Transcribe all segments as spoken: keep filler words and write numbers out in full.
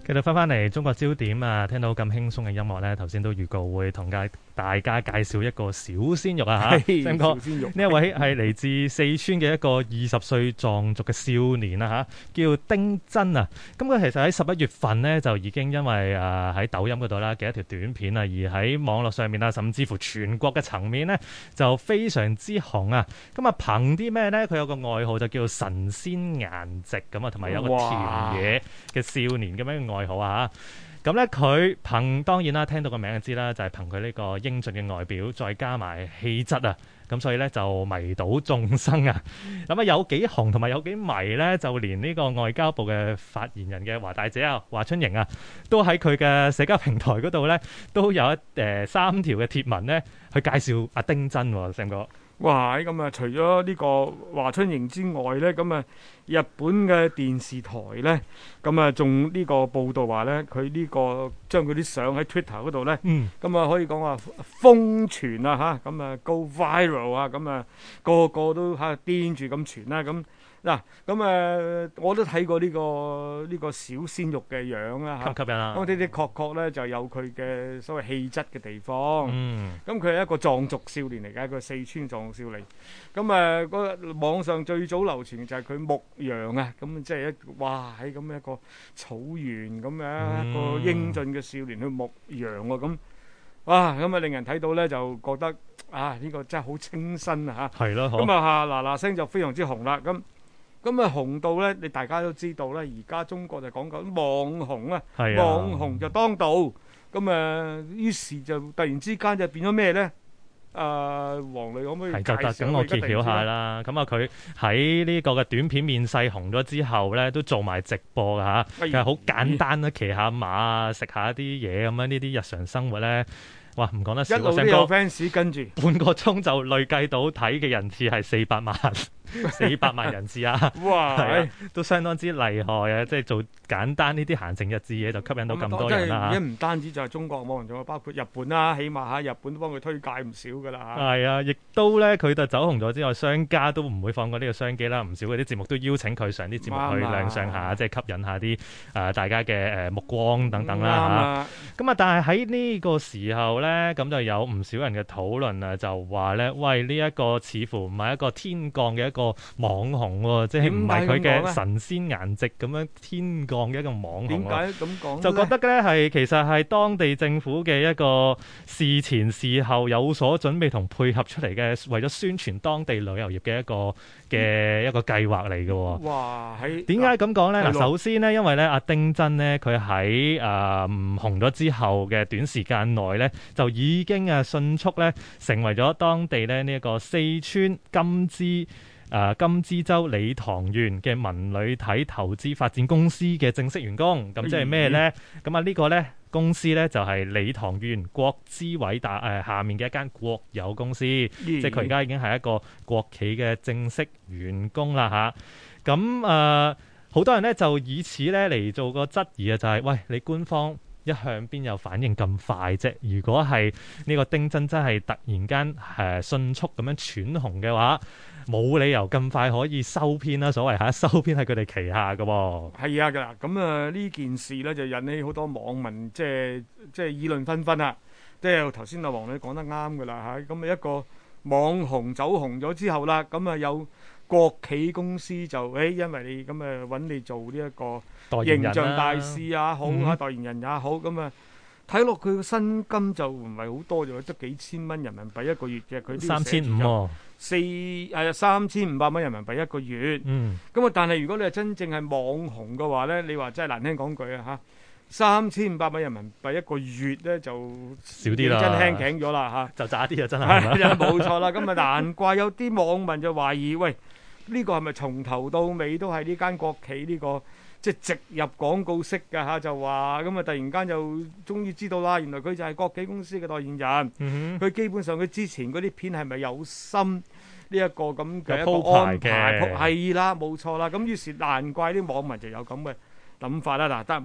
繼續翻翻嚟中國焦點啊！聽到咁輕鬆嘅音樂咧，頭先都預告會同大大家介紹一個小鮮肉啊嚇，Sam 哥，呢一位係嚟自四川嘅一個二十歲藏族嘅少年啊嚇，叫丁真啊。咁佢其實喺十一月份呢，就已經因為誒喺抖音嗰度啦嘅一條短片啊，而喺網絡上面啊，甚至乎全國嘅層面呢，就非常之紅啊。咁啊憑啲咩呢？佢有個外號就叫神仙顏值咁啊，同埋有個田野嘅少年咁樣嘅外號啊。咁咧佢憑當然啦，聽到個名就知啦，就係憑佢呢個英俊嘅外表，再加埋氣質啊，咁所以咧就迷倒眾生啊！咁啊有幾紅同埋有幾迷咧，就連呢個外交部嘅發言人嘅華大姐啊，華春瑩啊，都喺佢嘅社交平台嗰度咧，都有一誒、呃、三條嘅貼文咧，去介紹阿丁真喎，Sam哥。 哇！咁啊，除咗呢個華春瑩之外咧，咁啊日本嘅電視台咧，咁啊仲呢個報道話咧，佢呢個將佢啲相喺 Twitter 嗰度咧， 嗯， 咁啊可以講話瘋傳啊嚇，咁啊 go viral 啊，咁啊個個都嚇癲住咁傳啦咁。嗱，咁誒，我都睇過呢個呢個小鮮肉嘅樣啦嚇， 吸唔吸引啊？ 咁的的確確咧就有佢嘅所謂氣質嘅地方。 嗯， 咁佢係一個藏族少年嚟嘅，一個四川藏族少年。咁誒，個網上最早流傳就係佢牧羊啊，咁即係一哇喺咁一個草原咁樣一個英俊嘅少年去牧羊喎，咁哇咁啊令人睇到咧就覺得啊呢個真係好清新啊嚇。 係咯， 咁啊嗱嗱聲就非常之紅啦，咁。咁啊紅到咧，你大家都知道咧，而家中國就講緊網紅啊，網紅就當道。咁啊，於是就突然之間就變咗咩咧？啊，黃女可唔可以介紹？ 係就等我揭曉下啦。咁啊，佢喺呢個嘅短片面世紅咗之後咧，都做埋直播㗎嚇。其實好簡單啦，騎下馬啊，食下啲嘢咁樣，呢啲日常生活咧。哇！唔講得少， 一路都有 fans 跟住， 半個鐘就累計到睇嘅人次係四百萬，四百萬人次啊！ 哇， 係啊，都相當之厲害啊！即係做簡單呢啲閒情逸致嘢就吸引到咁多人啦嚇。 一唔單止就係中國網紅，仲有包括日本啦，起碼嚇日本都幫佢推介唔少噶啦嚇。 係啊，亦都咧佢就走紅咗之外，商家都唔會放過呢個商機啦。唔少嗰啲節目都邀請佢上啲節目去亮相下，即係吸引下啲誒、呃、大家嘅誒目光等等啦嚇。咁啊，但係喺呢個時候咧，咁就有唔少人嘅討論啊，就話咧，喂，呢、這、一個似乎唔係一個天降嘅一個網紅喎，即係唔係佢嘅神仙顏值咁樣天降嘅一個網紅。 點解咁講？ 就覺得咧係其實係當地政府嘅一個事前事後有所準備同配合出嚟嘅，為咗宣傳當地旅遊業嘅一個嘅、嗯、一個計劃嚟嘅。 哇！喺點解咁講咧？嗱，首先咧，因為咧阿丁真咧，佢喺誒紅咗之後嘅短時間內咧，就已經啊迅速咧成為咗當地咧呢一個四川甘孜誒甘孜州理塘縣嘅文旅體投資發展公司嘅正式員工。咁即係咩咧？咁啊呢個咧公司咧就係理塘縣國資委大誒下面嘅一間國有公司，即係佢而家已經係一個國企嘅正式員工啦吓。咁誒好多人咧就以此咧嚟做個質疑啊，就係、是、喂，你官方一向邊有反應咁快啫？如果係呢個丁真真係突然間誒、呃、迅速咁樣竄紅嘅話，冇理由咁快可以收編啦。所謂嚇收編喺佢哋旗下嘅喎。係啊，㗎咁啊呢件事咧就引起好多網民即係即係議論紛紛啊！即係頭先阿黃女講得啱㗎啦嚇，咁啊一個網紅走紅咗之後啦，咁啊有國企公司就誒、哎，因為你咁啊揾你做呢一個形象大使也好啊，嗯、代言人也好，咁啊睇落佢個薪金就唔係好多，就得幾千蚊人民幣一個月嘅，佢三千五喎， 四誒三千五百蚊人民幣一個月。嗯，咁啊，但係如果你係真正係網紅嘅話咧，你話真係難聽講句啊嚇，三千五百蚊人民幣一個月咧就少啲啦， 真輕頸咗啦嚇， 就渣啲啊真係， 冇錯啦。咁啊難怪有啲網民就懷疑，喂，呢個係咪從頭到尾都係呢間國企呢個即係植入廣告式㗎嚇？就話咁啊，突然間就終於知道啦，原來佢就係國企公司嘅代言人。嗯哼，佢基本上佢之前嗰啲片係咪有心呢一個咁嘅一個安排？係啦，冇錯啦。咁於是難怪啲網民就有咁嘅諗法啦。嗱，得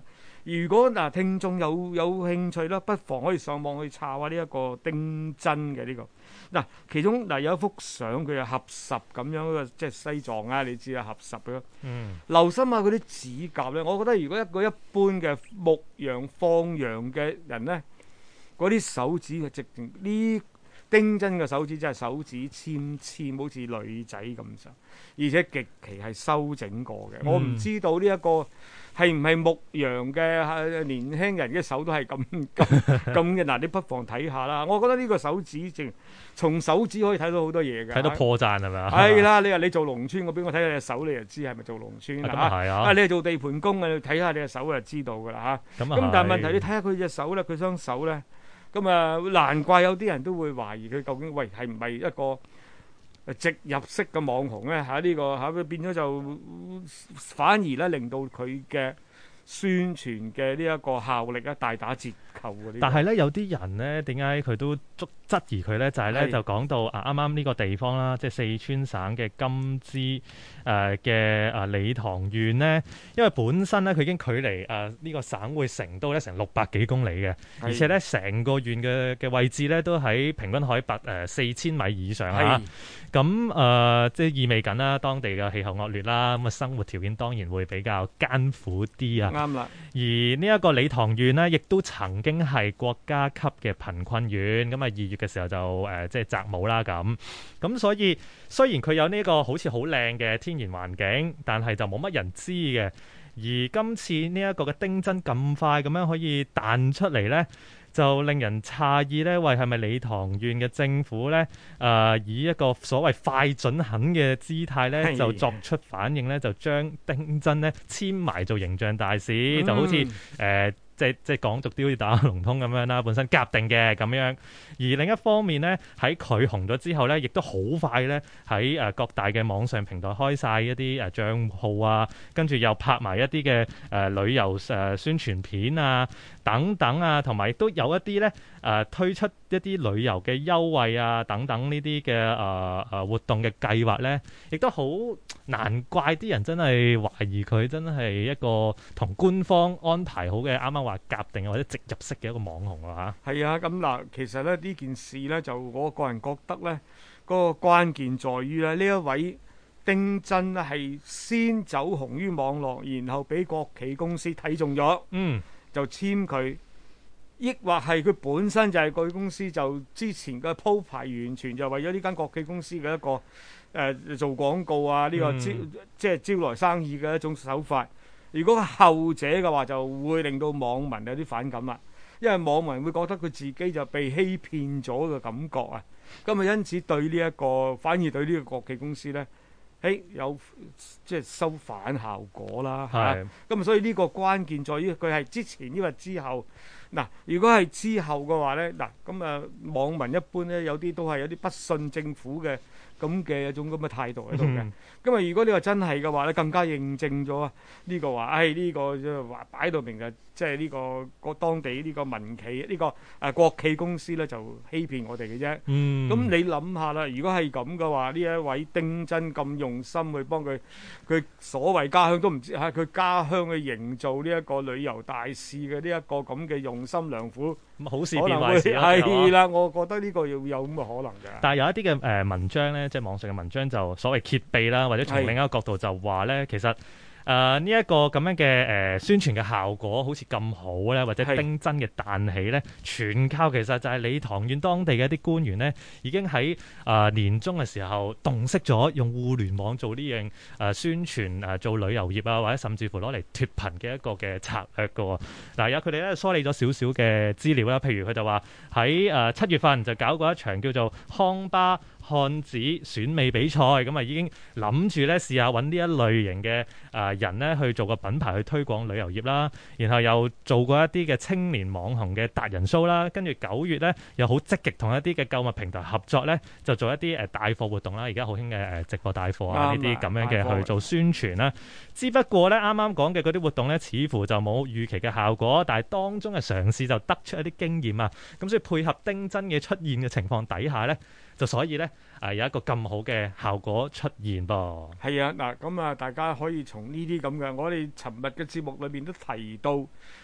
如果嗱、呃、聽眾有有興趣啦，不妨可以上網去查下呢一個丁真嘅呢個嗱、呃，其中嗱、呃、有一幅相佢係合十咁樣嘅，即係西藏啊，你知啊合十嘅。 嗯， 留心下嗰啲指甲咧，我覺得如果一個一般嘅牧羊放羊嘅人咧，嗰啲手指嘅直情呢丁真嘅手指真係手指纖纖，好似女仔咁上，而且極其係修整過嘅。嗯、我唔知道呢一個係唔係牧羊嘅年輕人嘅手都係咁咁咁嘅。嗱，你不妨睇下啦。我覺得呢個手指正從手指可以睇到好多嘢嘅， 睇到破綻係咪啊？ 係啦，你話你做農村，我俾我睇下你隻手，你就知係咪做農村啦。 咁啊係啊！ 啊，你係做地盤工嘅，你睇下你隻手就知道㗎啦嚇。咁、啊、但係問題你睇下佢隻手咧，佢雙手咧。咁啊，難怪有啲人都會懷疑佢究竟喂係唔係一個直入式嘅網紅咧？嚇、啊、呢、呢個嚇佢、啊、變咗就反而咧令到佢嘅宣傳嘅呢一個效力咧大打折扣嘅。 但係咧有啲人咧點解佢都質質疑佢咧？就係、是、咧是就講到啊啱啱呢個地方啦，即係四川省嘅甘孜誒嘅啊理塘縣咧，因為本身咧佢已經距離誒呢、呃這個省會成都咧成六百幾公里嘅，是而且咧成個縣嘅嘅位置咧都喺平均海拔誒四千米以上啊。咁誒是、呃、即係意味緊啦，當地嘅氣候惡劣啦，咁啊生活條件當然會比較艱苦啲啊。 啱啦。 而呢一個理塘縣呢，亦都曾經係國家級嘅貧困縣，咁啊二月嘅時候就誒、呃、即係摘帽啦咁。咁所以雖然佢有呢個好似好靚嘅天然環境，但係就冇乜人知嘅。而今次呢一個嘅丁真咁快咁樣可以彈出嚟呢，就令人詫異呢，喂係咪理塘縣嘅政府呢，誒、呃、以一個所謂快準狠嘅姿態呢，的就作出反應呢，就將丁真呢簽埋做形象大使，嗯、就好似誒。呃即係即係港獨啲好似打龍通咁樣啦，本身夾定嘅咁樣。而另一方面咧，喺佢紅咗之後咧，亦都好快咧喺誒各大嘅網上平台開晒一啲誒帳號啊，跟住又拍埋一啲嘅誒旅遊誒、呃、宣傳片啊等等啊，同埋亦都有一啲咧誒推出一啲旅遊嘅優惠啊等等呢啲嘅誒誒活動嘅計劃咧，亦都好難怪啲人真係懷疑佢真係一個同官方安排好嘅啱啱話夾定或者直入式嘅一個網紅啊嚇。 係啊，咁嗱，其實咧呢件事咧就我個人覺得咧，嗰個關鍵在於咧呢一位丁真咧係先走紅於網絡，然後俾國企公司睇中咗，嗯，就簽佢。抑或係佢本身就係國企公司，就之前嘅鋪排完全就為咗呢間國企公司嘅一個誒、呃、做廣告啊，呢、這個招、嗯、即係招來生意嘅一種手法。如果後者嘅話，就會令到網民有啲反感啦，因為網民會覺得佢自己就被欺騙咗嘅感覺啊。咁啊，因此對呢、這、一個反而對呢個國企公司咧，誒有即係收反效果啦。係是。咁啊，所以呢個關鍵在於佢係之前抑或之後。嗱，如果係之後嘅話咧，嗱咁啊，網民一般咧有啲都係有啲不信政府嘅咁嘅一種咁嘅態度喺度嘅。咁啊、嗯，如果你話真係嘅話咧，更加認證咗呢個話，唉、哎、呢、這個即係話擺到明嘅，即係呢個個當地呢個民企呢、這個誒、啊、國企公司咧就欺騙我哋嘅啫。嗯。咁你諗下啦，如果係咁嘅話，呢一位丁真咁用心去幫佢，佢所謂家鄉都唔知嚇，佢家鄉去營造呢一個旅遊大使嘅呢一個咁嘅用心良苦，咁好事變壞事啦。係啦，我覺得呢個要有咁嘅可能嘅。但係有一啲嘅誒文章咧，即係網上嘅文章就所謂揭秘啦，或者從另一個角度就話咧，其實。誒呢一個咁樣嘅誒、呃、宣傳嘅效果好似咁好咧，或者丁真嘅彈起咧，是全靠其實就係理塘縣當地嘅一啲官員咧，已經喺誒、呃、年中嘅時候洞悉咗用互聯網做呢樣誒宣傳誒、呃、做旅遊業啊，或者甚至乎攞嚟脫貧嘅一個嘅策略嘅喎。嗱，有佢哋咧梳理咗少少嘅資料啦，譬如佢就話喺誒七月份就搞過一場叫做康巴漢子選美比賽，咁啊已經諗住咧試下揾呢一類型嘅誒、呃、人咧去做個品牌去推廣旅遊業啦，然後又做過一啲嘅青年網紅嘅達人 show 啦，跟住九月咧又好積極同一啲嘅購物平台合作咧，就做一啲誒帶貨活動啦，而家好興嘅誒直播帶貨啊呢啲咁樣嘅去做宣傳啦。只不過咧啱啱講嘅嗰啲活動咧，似乎就冇預期嘅效果，但係當中嘅嘗試就得出一啲經驗啊，咁所以配合丁真嘅出現嘅情況底下咧。就所以咧，誒、呃、有一個咁好嘅效果出現噃。係啊，嗱咁啊，大家可以從呢啲咁嘅，我哋尋日嘅節目裏邊都提到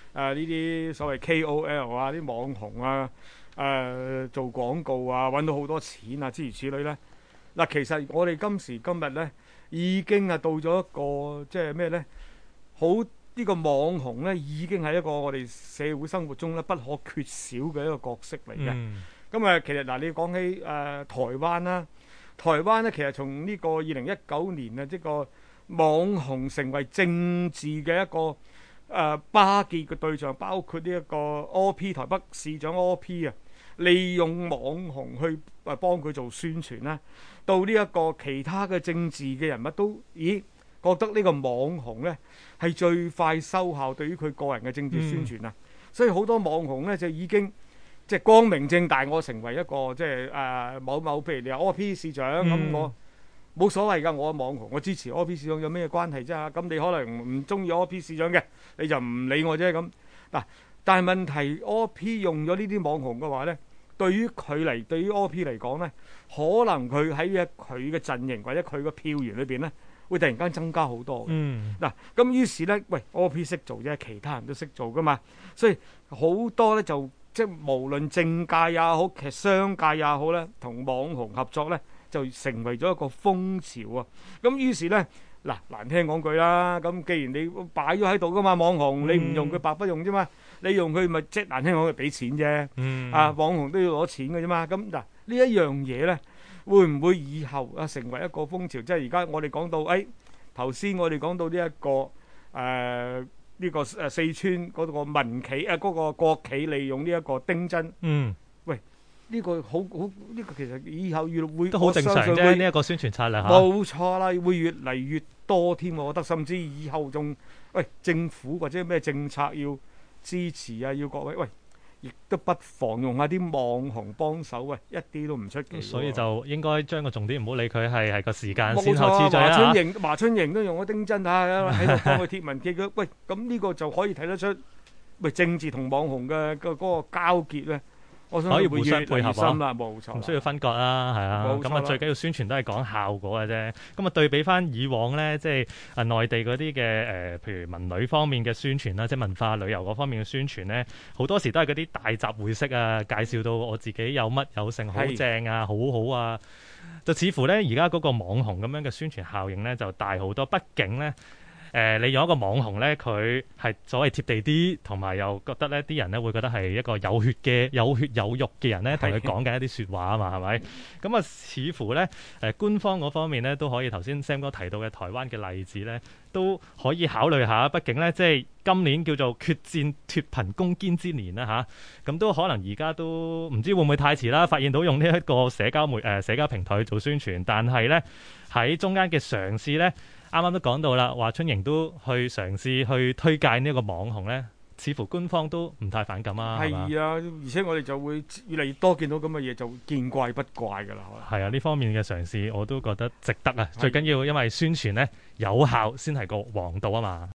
呢啲所謂 K O L 啊，啲網紅啊，誒、呃、做廣告啊，揾到好多錢啊，諸如此類咧。嗱，其實我哋今時今日咧，已經係到咗一個即係咩咧？好呢、呢個網紅咧，已經係一個我哋社會生活中咧不可缺少嘅一個角色嚟嘅。咁啊、嗯，其實嗱，你講起誒、呃、台灣啦，台灣咧其實從呢個二零一九年啊，即、呢個網紅成為政治嘅一個誒、呃、巴結嘅對象，包括呢一個柯 P 台北市長柯 P 啊，利用網紅去誒幫佢做宣傳啦。到呢一個其他嘅政治嘅人物都，咦覺得呢個網紅呢係最快收效對於佢個人嘅政治宣傳啊！嗯、所以好多網紅呢就已經即係光明正大，我成為一個即係誒某某，譬如你話柯 P 市長咁，嗯、我冇所謂㗎，我網紅，我支持柯 P 市長有咩關係啫？咁你可能唔中意柯 P 市長嘅，你就唔理我啫咁嗱。但係問題柯 P 用咗呢啲網紅嘅話呢。對於佢嚟，對於柯 P 嚟講咧，可能佢喺佢嘅陣營或者佢嘅票源裏邊咧，會突然間增加好多嘅。嗯，嗱，咁於是咧，喂，柯 P 識做啫，其他人都識做噶嘛，所以好多咧就即係無論政界也好，其實商界也好咧，同網紅合作咧，就成為咗一個風潮啊。咁於是咧，嗱，難聽講句啦，咁既然你擺咗喺度噶嘛，網紅你唔用佢白不用啫嘛。你用佢咪即係難聽講，佢俾錢啫。嗯、啊，網紅都要攞錢嘅啫嘛。咁嗱，呢一樣嘢咧，會唔會以後啊成為一個風潮？即係而家我哋講到，誒頭先我哋講到呢、這、一個誒呢、呃這個誒四川嗰個民企啊，嗰、那個國企利用呢一個丁真。嗯，喂，呢、這個好好呢、這個其實以後越會都好正常啫。呢一個宣傳策略嚇， 冇錯啦，會越嚟越多添。我覺得甚至以後仲喂政府或者咩政策要支持啊！要各位喂，亦都不妨用下啲網紅幫手喂，一啲都唔出奇。 所以就應該將個重點唔好理佢係係個時間先後次序啊！華春瑩、華春瑩都用咗丁真啊，喺度幫佢貼文貼佢。喂，咁呢個就可以睇得出，喂政治同網紅嘅個嗰個交結咧。我想可以互相配合啦，冇錯， 唔需要分割啦，係啊。咁啊，最緊要宣傳都係講效果嘅啫。咁啊，對比翻以往咧，即係啊內地嗰啲嘅誒，譬如文旅方面嘅宣傳啦，即係文化旅遊嗰方面嘅宣傳咧，好多時都係嗰啲大集會式啊，介紹到我自己有乜有剩，好正啊，好好啊。就似乎咧，而家嗰個網紅咁樣嘅宣傳效應咧，就大好多。畢竟咧。誒、呃，你用一個網紅咧，佢係所謂貼地啲，同埋又覺得咧啲人咧會覺得係一個有血嘅、有血有肉嘅人咧，同佢講緊一啲説話啊嘛，係咪？咁啊，似乎咧誒、呃、官方嗰方面咧都可以頭先 Sam 哥提到嘅台灣嘅例子咧，都可以考慮下。畢竟咧，即係今年叫做決戰脫貧攻堅之年啦吓，咁、啊、都可能而家都唔知會唔會太遲啦。發現到用呢一個社交媒誒、呃、社交平台去做宣傳，但係咧喺中間嘅嘗試咧。啱啱都講到啦，華春瑩都去嘗試去推介呢一個網紅咧，似乎官方都唔太反感啊。係啊，而且我哋就會越嚟越多見到咁嘅嘢，就見怪不怪㗎啦。 係啊，呢方面嘅嘗試我都覺得值得啊。最緊要因為宣傳咧有效先係個王道啊嘛。